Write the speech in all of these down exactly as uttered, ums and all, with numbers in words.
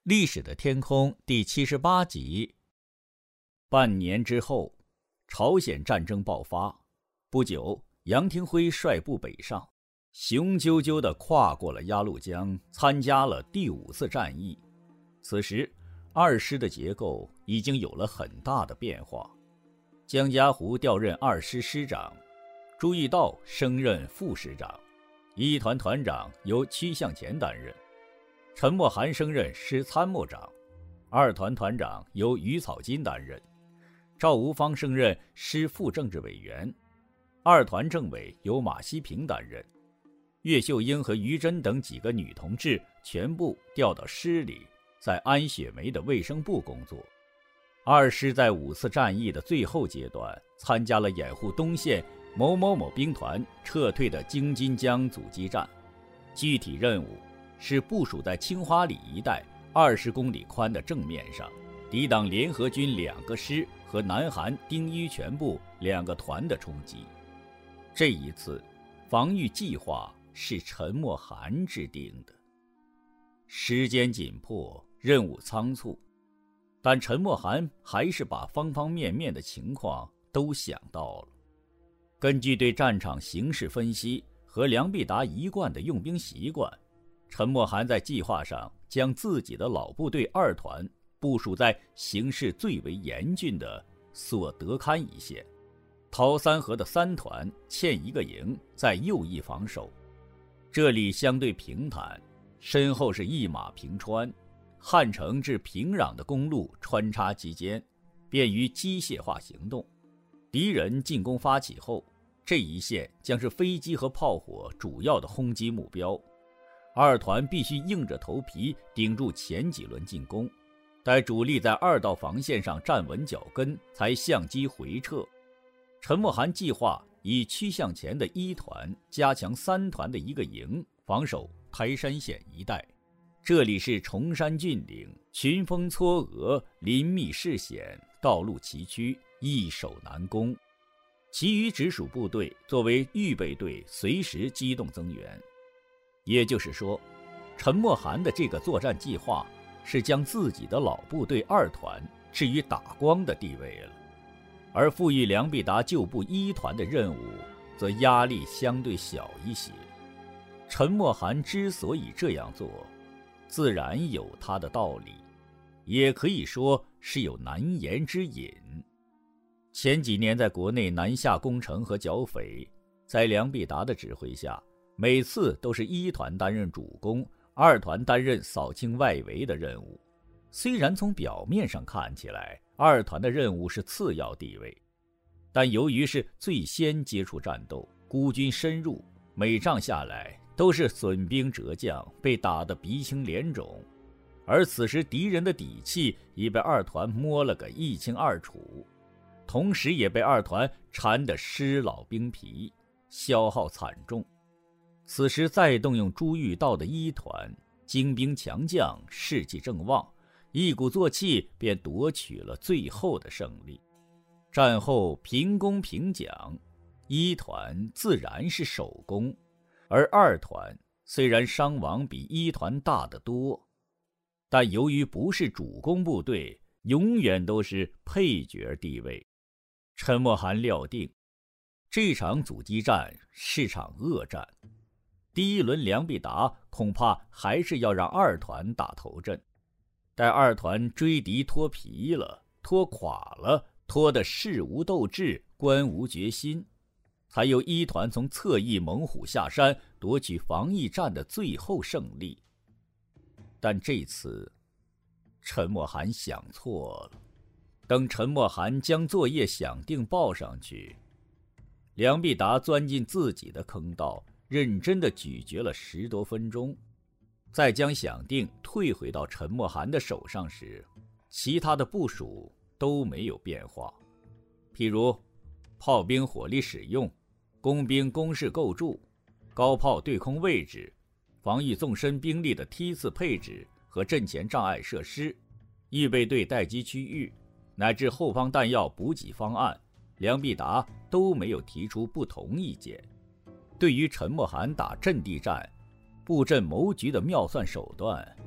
历史的天空第七十八集。半年之后，朝鲜战争爆发。不久，杨廷辉率部北上，雄赳赳地跨过了鸭绿江，参加了第五次战役。此时，二师的结构已经有了很大的变化。江家湖调任二师师长，朱义道升任副师长，一团团长由曲向前担任。陈默涵升任师参谋长，二团团长由于草金担任，赵无方升任师副政治委员，二团政委由马希平担任，岳秀英和于珍等几个女同志全部调到师里，在安雪梅的卫生部工作。二师在五次战役的最后阶段，参加了掩护东线某某某兵团撤退的京津江阻击战，具体任务是部署在青花里一带二十公里宽的正面上，抵挡联合军两个师和南韩丁於全部两个团的冲击。这一次防御计划是陈默涵制定的。时间紧迫，任务仓促，但陈默涵还是把方方面面的情况都想到了。根据对战场形势分析和梁必达一贯的用兵习惯，陈默涵在计划上将自己的老部队二团部署在形势最为严峻的索德堪一线，陶三河的三团欠一个营在右翼防守，这里相对平坦，身后是一马平川，汉城至平壤的公路穿插其间，便于机械化行动。敌人进攻发起后，这一线将是飞机和炮火主要的轰击目标。二团必须硬着头皮顶住前几轮进攻，待主力在二道防线上站稳脚跟，才相机回撤。陈默涵计划以曲向前的一团加强三团的一个营，防守台山县一带。这里是崇山峻岭，群峰嵯峨，林密势险，道路崎岖，易守难攻。其余直属部队作为预备队，随时机动增援。也就是说，陈默涵的这个作战计划是将自己的老部队二团置于打光的地位了，而赋予梁必达旧部一团的任务则压力相对小一些。陈默涵之所以这样做，自然有他的道理，也可以说是有难言之隐。前几年在国内南下攻城和剿匪，在梁必达的指挥下，每次都是一团担任主攻，二团担任扫清外围的任务。虽然从表面上看起来，二团的任务是次要地位，但由于是最先接触战斗，孤军深入，每仗下来都是损兵折将，被打得鼻青脸肿。而此时敌人的底气已被二团摸了个一清二楚，同时也被二团缠得尸老兵疲，消耗惨重。此时再动用朱玉道的一团，精兵强将，士气正旺，一鼓作气便夺取了最后的胜利。战后平攻平奖，一团自然是首功，而二团虽然伤亡比一团大得多，但由于不是主攻部队，永远都是配角地位。陈默涵料定，这场阻击战是场恶战。第一轮梁必达恐怕还是要让二团打头阵，待二团追敌脱皮了，脱垮了，脱得士无斗志，官无决心，才由一团从侧翼猛虎下山，夺取防疫战的最后胜利。但这次陈默涵想错了。等陈默涵将作业想定报上去，梁必达钻进自己的坑道，认真地咀嚼了十多分钟，再将想定退回到陈默涵的手上时，其他的部署都没有变化。譬如炮兵火力使用，工兵工事构筑，高炮对空位置，防御纵深兵力的梯次配置和阵前障碍设施，预备队待机区域，乃至后方弹药补给方案，梁必达都没有提出不同意见。对于陈默涵打阵地战、布阵谋局的妙算手段，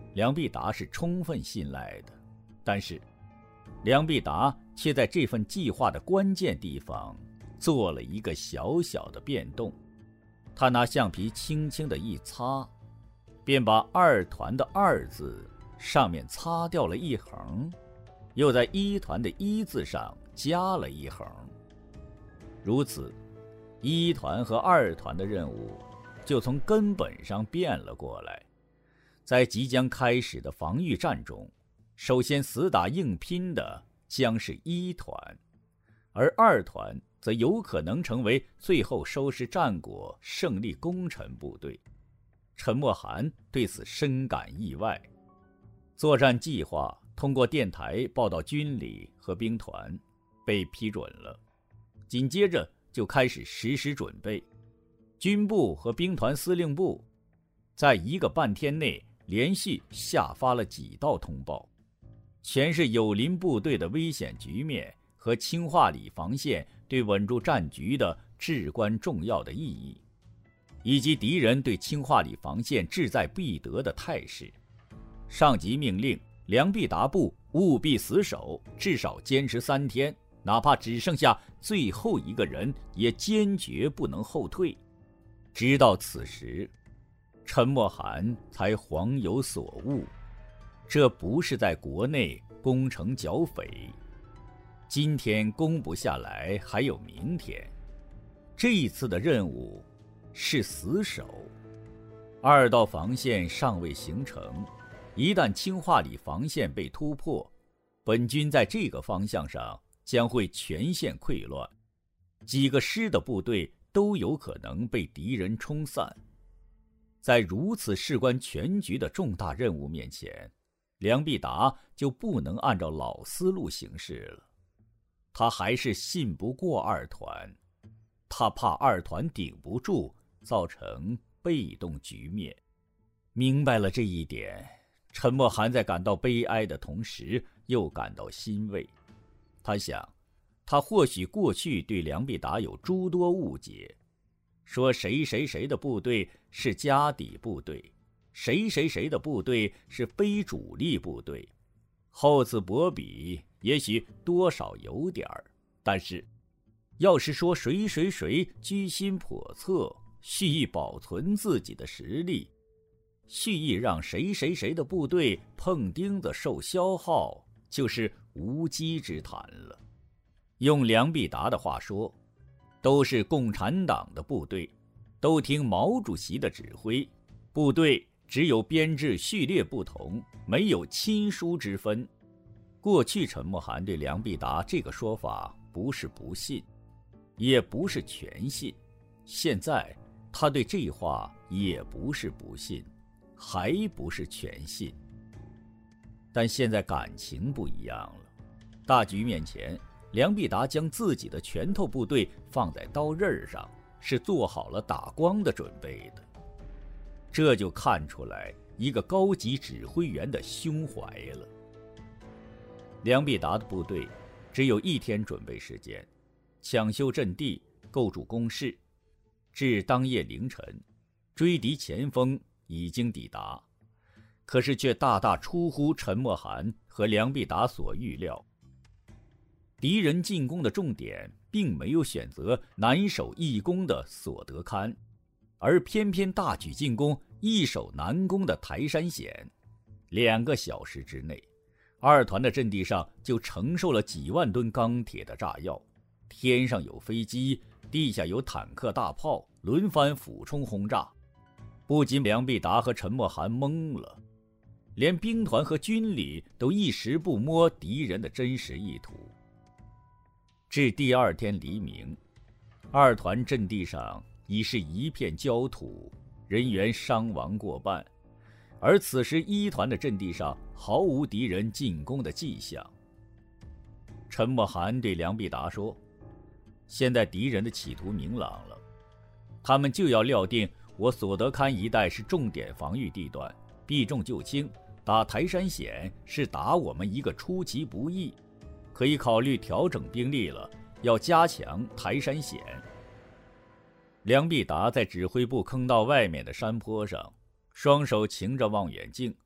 梁必达是充分信赖的，但是梁必达却在这份计划的关键地方做了一个小小的变动。他拿橡皮轻轻的一擦，便把二团的二字上面擦掉了一横，又在一团的一字上加了一横。如此，一团和二团的任务就从根本上变了过来。在即将开始的防御战中，首先死打硬拼的将是一团，而二团则有可能成为最后收拾战果胜利功臣部队。陈默涵对此深感意外。作战计划通过电台报到军里和兵团，被批准了。紧接着就开始实施准备。军部和兵团司令部在一个半天内连续下发了几道通报，全是友邻部队的危险局面和青化里防线对稳住战局的至关重要的意义，以及敌人对青化里防线志在必得的态势。上级命令梁必达部务必死守，至少坚持三天，哪怕只剩下最后一个人，也坚决不能后退。直到此时，陈默涵才恍有所悟，这不是在国内攻城剿匪，今天攻不下来还有明天，这一次的任务是死守。二道防线尚未形成，一旦青化里防线被突破，本军在这个方向上将会全线溃乱，几个师的部队都有可能被敌人冲散。在如此事关全局的重大任务面前，梁必达就不能按照老思路行事了。他还是信不过二团，他怕二团顶不住，造成被动局面。明白了这一点，陈默涵在感到悲哀的同时又感到欣慰。他想，他或许过去对梁必达有诸多误解，说谁谁谁的部队是家底部队，谁谁谁的部队是非主力部队，厚此薄彼也许多少有点儿，但是要是说谁谁谁居心叵测，蓄意保存自己的实力，蓄意让谁谁谁的部队碰钉子受消耗，就是无稽之谈了。用梁必达的话说，都是共产党的部队，都听毛主席的指挥，部队只有编制序列不同，没有亲疏之分。过去陈默涵对梁必达这个说法不是不信，也不是全信，现在他对这话也不是不信，还不是全信。但现在感情不一样了，大局面前，梁必达将自己的拳头部队放在刀刃上，是做好了打光的准备的。这就看出来一个高级指挥员的胸怀了。梁必达的部队只有一天准备时间，抢修阵地，构筑工事，至当夜凌晨，追敌前锋已经抵达，可是却大大出乎陈默涵和梁必达所预料。敌人进攻的重点并没有选择难守易攻的索德堪，而偏偏大举进攻易守难攻的台山险。两个小时之内，二团的阵地上就承受了几万吨钢铁的炸药，天上有飞机，地下有坦克大炮，轮番俯冲轰炸。不仅梁必达和陈默涵懵了，连兵团和军里都一时不摸敌人的真实意图。至第二天黎明，二团阵地上已是一片焦土，人员伤亡过半，而此时一团的阵地上毫无敌人进攻的迹象。陈默涵对梁必达说，现在敌人的企图明朗了，他们就要料定我索德堪一带是重点防御地段，避重就轻，打台山险是打我们一个出其不意，可以考虑调整兵力了，要加强台山险。梁必达在指挥部坑道外面的山坡上，双手擎着望远镜，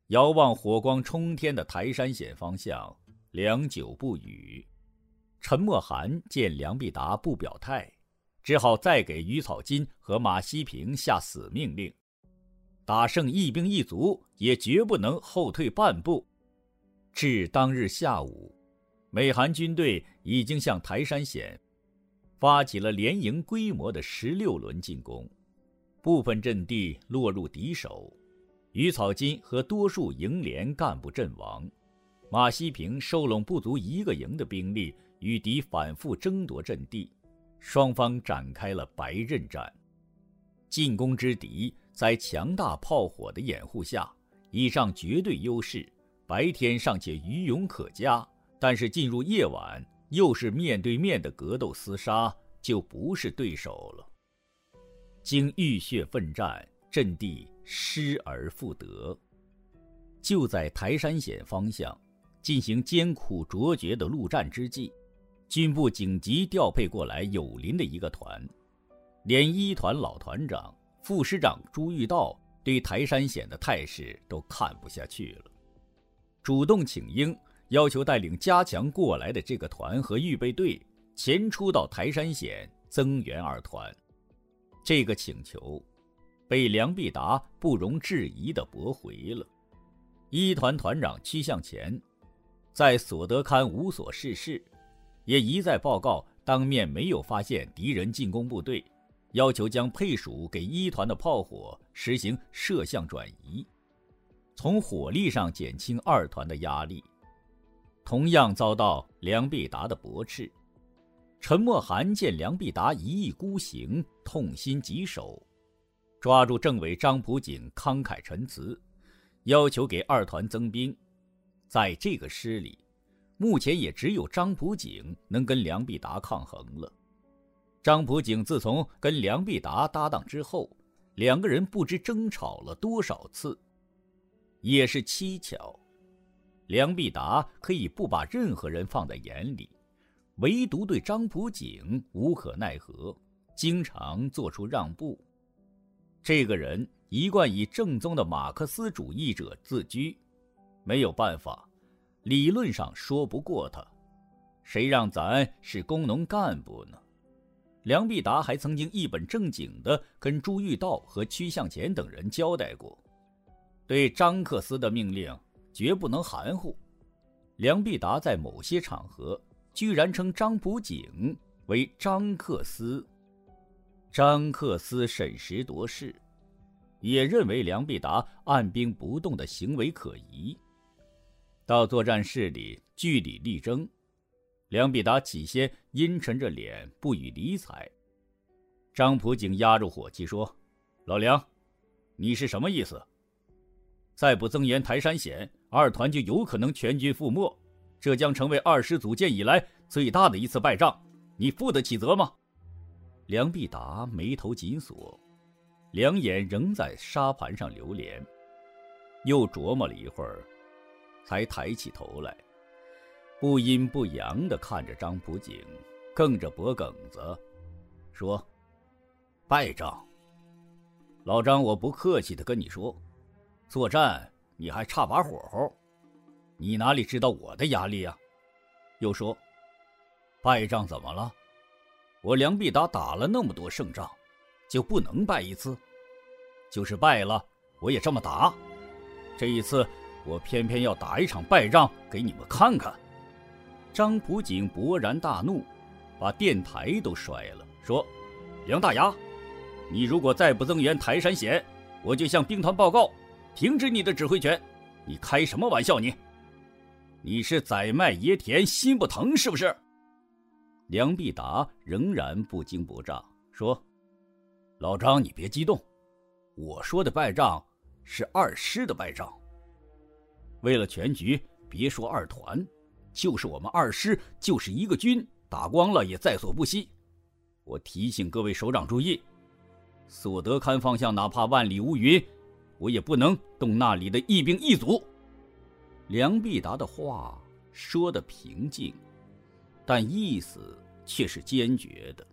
遥望火光冲天的台山县方向，良久不语。陈默涵见梁必达不表态，只好再给于草金和马希平下死命令：打胜一兵一卒，也绝不能后退半步。至当日下午，美韩军队已经向台山县发起了连营规模的十六轮进攻，部分阵地落入敌手，于草金和多数营连干部阵亡，马希平收拢不足一个营的兵力，与敌反复争夺阵地，双方展开了白刃战。进攻之敌在强大炮火的掩护下，已占绝对优势，白天尚且余勇可嘉，但是进入夜晚，又是面对面的格斗厮杀，就不是对手了。经浴血奋战，阵地失而复得。就在台山县方向进行艰苦卓绝的陆战之际，军部紧急调配过来友邻的一个团，连一团老团长、副师长朱玉道对台山县的态势都看不下去了，主动请缨，要求带领加强过来的这个团和预备队前出到台山县增援二团。这个请求被梁必达不容置疑地驳回了。一团团长屈向前在所得勘无所事事，也一再报告当面没有发现敌人进攻部队，要求将配属给一团的炮火实行射向转移，从火力上减轻二团的压力，同样遭到梁必达的驳斥。陈默涵见梁必达一意孤行，痛心疾首，抓住政委张普景慷慨陈词，要求给二团增兵。在这个师里，目前也只有张普景能跟梁必达抗衡了。张普景自从跟梁必达搭档之后，两个人不知争吵了多少次。也是蹊跷，梁必达可以不把任何人放在眼里，唯独对张普景无可奈何，经常做出让步。这个人一贯以正宗的马克思主义者自居，没有办法，理论上说不过他，谁让咱是工农干部呢？梁必达还曾经一本正经地跟朱玉道和屈向前等人交代过，对张克思的命令绝不能含糊。梁必达在某些场合居然称张普景为张克思。张克思审时度势，也认为梁必达按兵不动的行为可疑。到作战室里据理力争，梁必达起先阴沉着脸不予理睬。张普景压住火气说：老梁，你是什么意思？再不增援台山县，二团就有可能全军覆没，这将成为二师组建以来最大的一次败仗，你负得起责吗？梁必达眉头紧锁，两眼仍在沙盘上流连，又琢磨了一会儿，才抬起头来，不阴不阳地看着张普景，梗着脖梗子说：败仗？老张，我不客气地跟你说，作战你还差把火候，你哪里知道我的压力啊？又说：败仗怎么了？我梁必达打了那么多胜仗，就不能败一次？就是败了，我也这么打。这一次我偏偏要打一场败仗给你们看看。张普景勃然大怒，把电台都摔了，说：梁大牙，你如果再不增援台山县，我就向兵团报告，停止你的指挥权。你开什么玩笑你？你是宰麦爷田心不疼是不是？梁必达仍然不惊不乍，说：老张，你别激动，我说的败仗是二师的败仗。为了全局，别说二团，就是我们二师，就是一个军，打光了也在所不惜。我提醒各位首长注意，所得勘方向哪怕万里无云，我也不能动那里的一兵一卒。梁必达的话说得平静，但意思却是坚决的，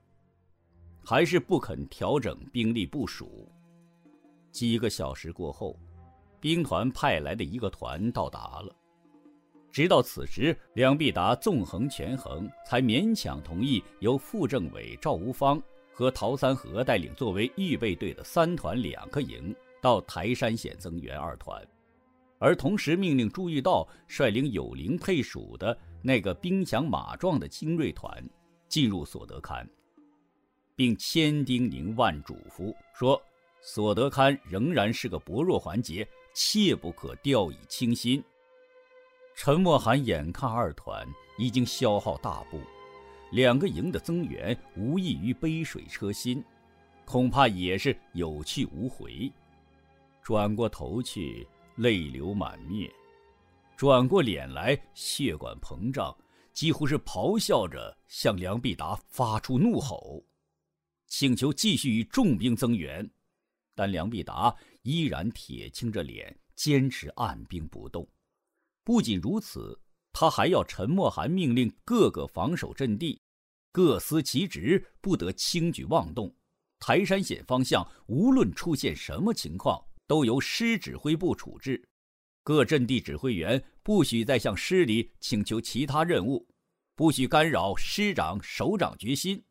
还是不肯调整兵力部署。几个小时过后， 兵团派来的一个团到达了。直到此时，梁必达纵横权衡，才勉强同意由副政委赵无方和陶三河带领作为预备队的三团两个营到台山县增援二团，而同时命令朱玉道率领有灵配属的那个兵强马壮的精锐团进入所得勘，并千叮咛万嘱咐说，所得勘仍然是个薄弱环节，切不可掉以轻心。陈默涵眼看二团已经消耗大部，两个营的增援无异于杯水车薪，恐怕也是有去无回。转过头去，泪流满面；转过脸来，血管膨胀，几乎是咆哮着向梁必达发出怒吼，请求继续与重兵增援。但梁必达依然铁青着脸，坚持按兵不动。不仅如此，他还要陈默涵命令各个防守阵地各司其职，不得轻举妄动。台山县方向无论出现什么情况，都由师指挥部处置。各阵地指挥员不许再向师里请求其他任务，不许干扰师长首长决心。